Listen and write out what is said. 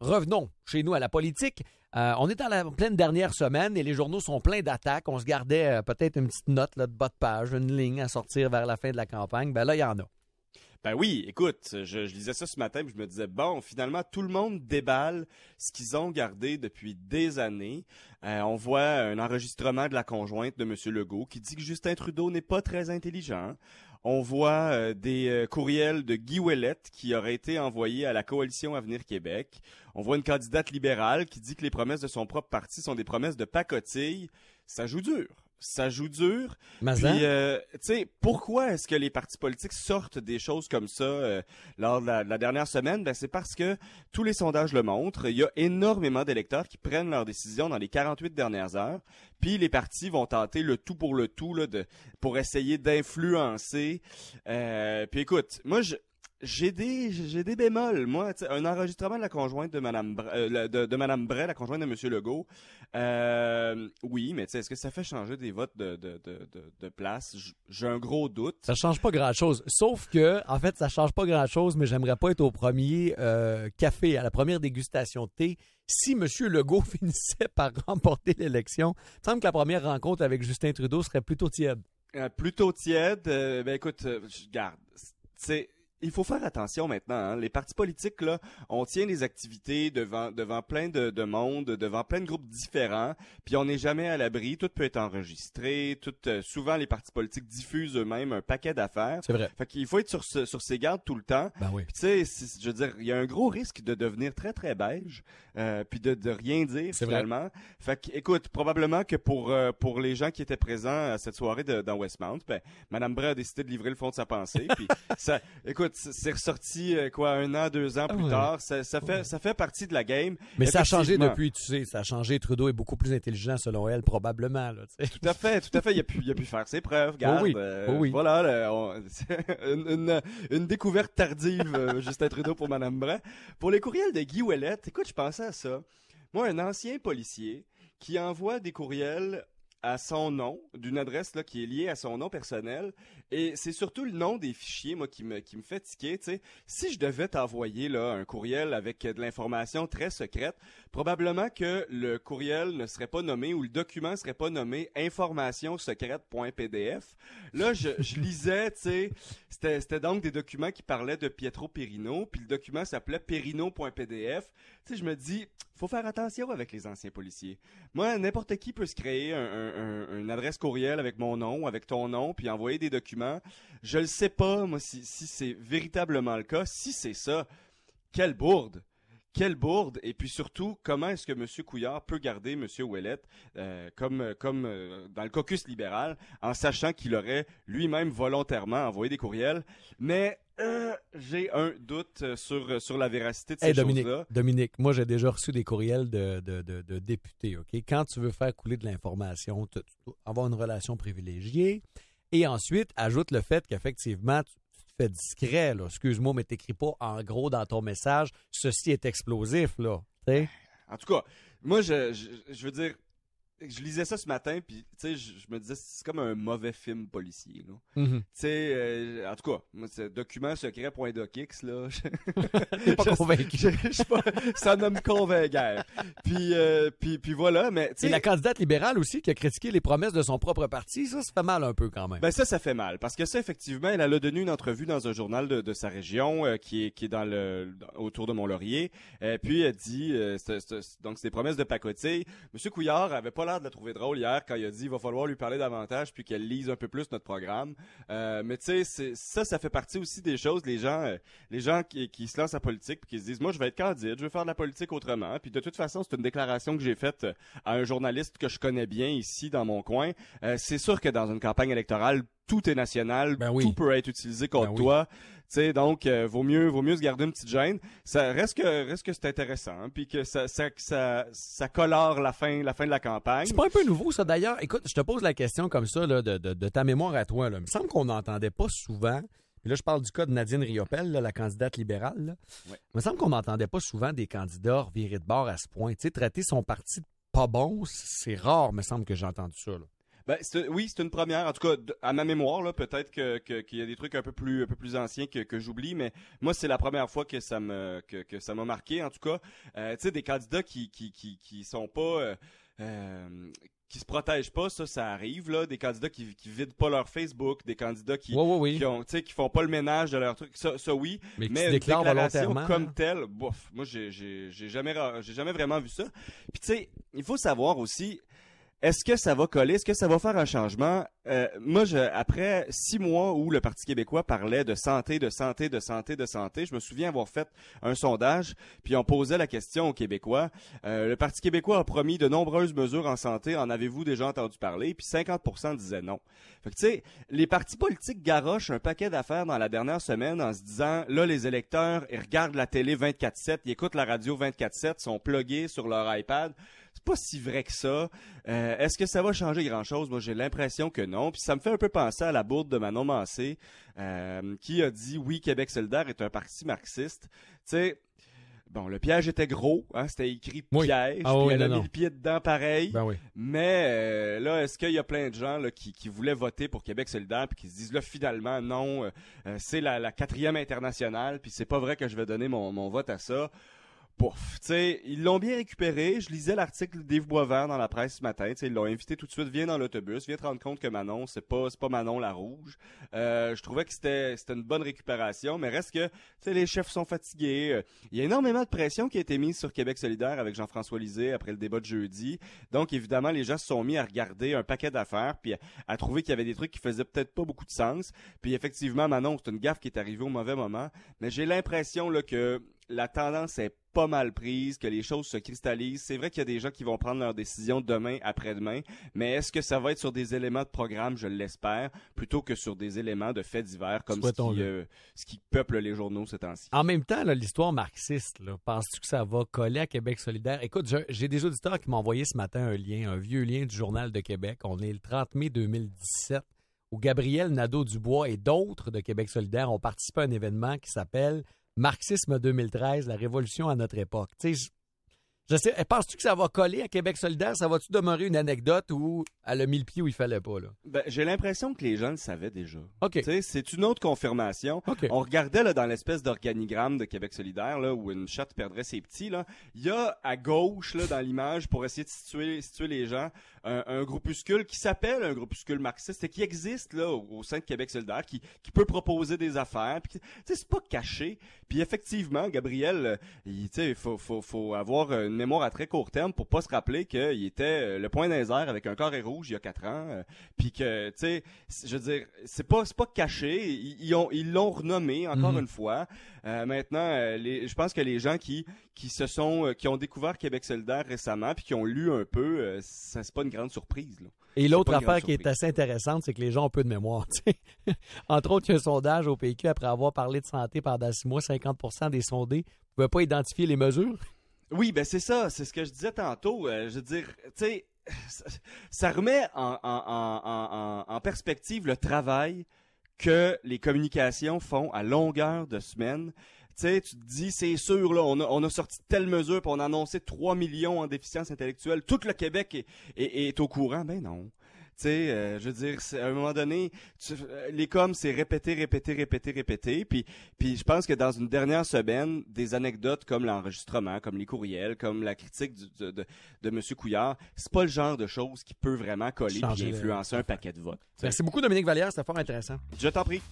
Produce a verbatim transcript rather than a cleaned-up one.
revenons chez nous à la politique. Euh, on est dans la pleine dernière semaine et les journaux sont pleins d'attaques. On se gardait euh, peut-être une petite note là, de bas de page, une ligne à sortir vers la fin de la campagne. Ben là, il y en a. Ben oui, écoute, je, je lisais ça ce matin et je me disais, bon, finalement, tout le monde déballe ce qu'ils ont gardé depuis des années. Euh, on voit un enregistrement de la conjointe de M. Legault qui dit que Justin Trudeau n'est pas très intelligent. On voit euh, des euh, courriels de Guy Ouellette qui auraient été envoyés à la Coalition Avenir Québec. On voit une candidate libérale qui dit que les promesses de son propre parti sont des promesses de pacotille. Ça joue dur. Ça joue dur. Mais Puis, euh, tu sais, pourquoi est-ce que les partis politiques sortent des choses comme ça euh, lors de la, de la dernière semaine? Ben, c'est parce que tous les sondages le montrent. Il y a énormément d'électeurs qui prennent leurs décisions dans les quarante-huit dernières heures. Puis les partis vont tenter le tout pour le tout là, de, pour essayer d'influencer. Euh, puis écoute, moi, je... J'ai des j'ai des bémols, moi. Un enregistrement de la conjointe de Madame Bra- euh, de, de Madame Bray, la conjointe de Monsieur Legault. Euh, oui, mais est-ce que ça fait changer des votes de de de de, de place? J'ai un gros doute. Ça change pas grand-chose. Sauf que, en fait, ça change pas grand-chose, mais j'aimerais pas être au premier euh, café, à la première dégustation de thé. Si M. Legault finissait par remporter l'élection, il me semble que la première rencontre avec Justin Trudeau serait plutôt tiède. Euh, plutôt tiède. Euh, ben écoute, euh, je garde. C'est Il faut faire attention maintenant. Hein. Les partis politiques, là, on tient des activités devant devant plein de, de monde, devant plein de groupes différents, puis on n'est jamais à l'abri. Tout peut être enregistré. Tout, euh, souvent, les partis politiques diffusent eux-mêmes un paquet d'affaires. C'est vrai. Fait qu'il faut être sur, ce, sur ses gardes tout le temps. Ben oui. Puis tu sais, je veux dire, il y a un gros risque de devenir très, très beige, euh, puis de, de rien dire, C'est finalement. Vrai. Fait que, écoute, probablement que pour euh, pour les gens qui étaient présents à cette soirée de, dans Westmount, ben, Mme Bray a décidé de livrer le fond de sa pensée. Puis ça, écoute, c'est ressorti euh, quoi un an, deux ans plus ouais. tard. Ça, ça fait ça fait partie de la game. Mais ça a changé depuis, tu sais, ça a changé. Trudeau est beaucoup plus intelligent selon elle, probablement. Là, tout à fait, tout à fait. Il a pu, il a pu faire ses preuves. Garde, oh oui. Euh, oh oui. Voilà, là, on, une, une, une découverte tardive, euh, Justin Trudeau pour Mme Bray. Pour les courriels de Guy Ouellette, écoute, je pensais à ça. Moi, un ancien policier qui envoie des courriels à son nom, d'une adresse là qui est liée à son nom personnel, et c'est surtout le nom des fichiers moi qui me qui me fait tiquer, tu sais. Si je devais t'envoyer là un courriel avec de l'information très secrète, probablement que le courriel ne serait pas nommé ou le document serait pas nommé information secrète.pdf. Là, je, je lisais, tu sais, c'était c'était donc des documents qui parlaient de Pietro Perino, puis le document s'appelait perino.pdf. Tu sais, je me dis, faut faire attention avec les anciens policiers. Moi, n'importe qui peut se créer un, un, un, une adresse courriel avec mon nom, avec ton nom, puis envoyer des documents. Je le sais pas, moi, si, si c'est véritablement le cas. Si c'est ça, quelle bourde! Quelle bourde! Et puis surtout, comment est-ce que M. Couillard peut garder M. Ouellette euh, comme, comme euh, dans le caucus libéral, en sachant qu'il aurait lui-même volontairement envoyé des courriels? Mais euh, j'ai un doute sur, sur la véracité de ces hey, Dominique, choses-là. Dominique, moi j'ai déjà reçu des courriels de, de, de, de députés. Ok, quand tu veux faire couler de l'information, tu dois avoir une relation privilégiée. Et ensuite, ajoute le fait qu'effectivement, tu fais discret, là. Excuse-moi, mais t'écris pas en gros dans ton message, ceci est explosif, là. T'sais? En tout cas, moi, je, je, je veux dire, je lisais ça ce matin, puis tu sais, je, je me disais, c'est comme un mauvais film policier, là. Mm-hmm. Tu sais, euh, en tout cas, moi, c'est document secret.docx, là. T'es pas convaincu. Je, je, je, pas, ça ne me convainc guère. Puis, euh, puis, puis voilà, mais tu sais. Et la candidate libérale aussi qui a critiqué les promesses de son propre parti, ça, ça fait mal un peu quand même. Ben ça, ça fait mal, parce que ça, effectivement, elle a donné une entrevue dans un journal de, de sa région, euh, qui est qui est dans le dans, autour de Mont-Laurier. Euh, puis elle dit, euh, c'est, c'est, donc c'est des promesses de pacotille. Monsieur Couillard avait pas l'air de la trouver drôle hier quand il a dit il va falloir lui parler davantage puis qu'elle lise un peu plus notre programme. Euh, mais tu sais, ça, ça fait partie aussi des choses. Les gens, euh, les gens qui, qui se lancent en politique puis qui se disent moi je vais être candide, je vais faire de la politique autrement. Puis de toute façon, c'est une déclaration que j'ai faite à un journaliste que je connais bien ici dans mon coin. Euh, c'est sûr que dans une campagne électorale, tout est national, ben oui. tout peut être utilisé contre ben toi. Oui. Tu sais, donc euh, vaut mieux vaut mieux se garder une petite gêne. Ça reste que reste que c'est intéressant, hein, puis que ça ça ça ça colore la fin la fin de la campagne. C'est pas un peu nouveau ça d'ailleurs. Écoute, je te pose la question comme ça là, de, de de ta mémoire à toi là. Il me semble qu'on n'entendait pas souvent. Puis là, je parle du cas de Nadine Riopelle, là, la candidate libérale. Là. Ouais. Il me semble qu'on n'entendait pas souvent des candidats virer de bord à ce point. Tu sais, traiter son parti de pas bon, c'est rare, me semble que j'ai entendu ça. Là. Ben, c'est, oui, c'est une première. En tout cas, à ma mémoire, là, peut-être que, que, qu'il y a des trucs un peu plus, un peu plus anciens que, que j'oublie, mais moi, c'est la première fois que ça me, que, que ça m'a marqué. En tout cas, euh, tu sais, des candidats qui, qui, qui, qui sont pas, euh, euh, qui se protègent pas, ça, ça arrive là. Des candidats qui, qui vident pas leur Facebook, des candidats qui, oui, oui, oui. qui ont, tu sais, qui font pas le ménage de leur truc. Ça, ça oui. Mais, qui mais se une déclarent déclaration volontairement comme hein? telle, bof. Moi, j'ai, j'ai, j'ai jamais, j'ai jamais vraiment vu ça. Puis tu sais, il faut savoir aussi. Est-ce que ça va coller? Est-ce que ça va faire un changement? Euh, moi, je, après six mois où le Parti québécois parlait de santé, de santé, de santé, de santé, je me souviens avoir fait un sondage, puis on posait la question aux Québécois. Euh, le Parti québécois a promis de nombreuses mesures en santé. En avez-vous déjà entendu parler? Puis cinquante pour cent disaient non. Fait que tu sais, les partis politiques garochent un paquet d'affaires dans la dernière semaine en se disant, là, les électeurs, ils regardent la télé vingt-quatre sept, ils écoutent la radio vingt-quatre sept, sont plugués sur leur iPad. C'est pas si vrai que ça. Euh, est-ce que ça va changer grand-chose? Moi, j'ai l'impression que non. Puis ça me fait un peu penser à la bourde de Manon Mancé, euh, qui a dit « Oui, Québec solidaire est un parti marxiste ». Tu sais, bon, le piège était gros, hein, c'était écrit oui. piège, ah, puis oui, elle non, a mis non. le pied dedans pareil. Ben oui. Mais euh, là, est-ce qu'il y a plein de gens là, qui, qui voulaient voter pour Québec solidaire puis qui se disent là finalement non, euh, c'est la, la quatrième internationale, puis c'est pas vrai que je vais donner mon, mon vote à ça. Pouf, tu sais, ils l'ont bien récupéré. Je lisais l'article d'Yves Boisvert dans la presse ce matin. Tu sais, ils l'ont invité tout de suite. Viens dans l'autobus, viens te rendre compte que Manon, c'est pas, c'est pas Manon la rouge. Euh, je trouvais que c'était, c'était une bonne récupération, mais reste que, tu sais, les chefs sont fatigués. Il y a énormément de pression qui a été mise sur Québec solidaire avec Jean-François Lisée après le débat de jeudi. Donc, évidemment, les gens se sont mis à regarder un paquet d'affaires puis à, à trouver qu'il y avait des trucs qui faisaient peut-être pas beaucoup de sens. Puis effectivement, Manon, c'est une gaffe qui est arrivée au mauvais moment. Mais j'ai l'impression là que la tendance est pas mal prise, que les choses se cristallisent. C'est vrai qu'il y a des gens qui vont prendre leurs décisions demain, après-demain, mais est-ce que ça va être sur des éléments de programme, je l'espère, plutôt que sur des éléments de faits divers, comme ce qui, euh, ce qui peuple les journaux ces temps-ci? En même temps, là, l'histoire marxiste, là, penses-tu que ça va coller à Québec solidaire? Écoute, j'ai, j'ai des auditeurs qui m'ont envoyé ce matin un lien, un vieux lien du Journal de Québec. On est le trente mai deux mille dix-sept, où Gabriel Nadeau-Dubois et d'autres de Québec solidaire ont participé à un événement qui s'appelle Marxisme deux mille treize, la révolution à notre époque. Tu sais, je, je sais, penses-tu que ça va coller à Québec solidaire? Ça va-tu demeurer une anecdote où elle a mis le pied où il fallait pas, là? Ben, j'ai l'impression que les gens le savaient déjà. OK. Tu sais, c'est une autre confirmation. Okay. On regardait là, dans l'espèce d'organigramme de Québec solidaire, là, où une chatte perdrait ses petits, là. Il y a à gauche, là, dans l'image, pour essayer de situer, situer les gens, un, un groupuscule qui s'appelle un groupuscule marxiste et qui existe là au, au sein de Québec solidaire, qui, qui peut proposer des affaires. Puis, tu sais, c'est pas caché. Puis effectivement, Gabriel, il faut, faut, faut avoir une mémoire à très court terme pour pas se rappeler qu'il était le point des airs avec un carré rouge il y a quatre ans. Euh, puis que, tu sais, je veux dire, c'est pas, c'est pas caché. Ils, ils, ont, ils l'ont renommé encore mm-hmm. une fois. Euh, maintenant, euh, les, je pense que les gens qui, qui se sont, euh, qui ont découvert Québec solidaire récemment puis qui ont lu un peu, euh, ça c'est pas une grande surprise, là. Et l'autre affaire qui est assez intéressante, c'est que les gens ont peu de mémoire. T'sais. Entre autres, il y a un sondage au P Q après avoir parlé de santé pendant six mois, cinquante pour cent des sondés ne pouvaient pas identifier les mesures. Oui, ben c'est ça, c'est ce que je disais tantôt. Euh, je veux dire, tu sais, ça, ça remet en, en, en, en, en perspective le travail que les communications font à longueur de semaine. Tu sais, tu te dis, c'est sûr, là, on a, on a sorti telle mesure, puis on a annoncé trois millions en déficience intellectuelle. Tout le Québec est, est, est au courant. Ben non. Tu sais, euh, je veux dire, à un moment donné, tu, les coms, c'est répéter, répéter, répéter, répéter. Puis, puis je pense que dans une dernière semaine, des anecdotes comme l'enregistrement, comme les courriels, comme la critique du, de, de, de M. Couillard, c'est pas le genre de choses qui peut vraiment coller et influencer un paquet de votes. Merci beaucoup, Dominique Vallière, c'était fort intéressant. Je t'en prie.